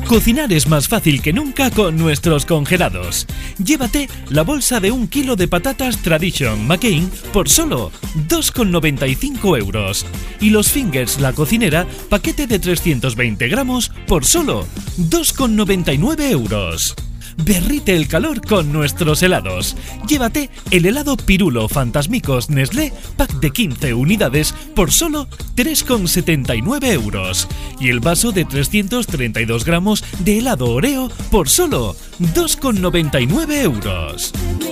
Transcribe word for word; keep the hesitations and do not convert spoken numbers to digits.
Cocinar es más fácil que nunca con nuestros congelados. Llévate la bolsa de un kilo de patatas Tradition McCain por solo dos con noventa y cinco euros. Y los Fingers La Cocinera, paquete de trescientos veinte gramos por solo dos con noventa y nueve euros. Derrite el calor con nuestros helados. Llévate el helado Pirulo Fantasmicos Nestlé, pack de quince unidades por solo tres con setenta y nueve euros. Y el vaso de trescientos treinta y dos gramos de helado Oreo por solo dos con noventa y nueve euros.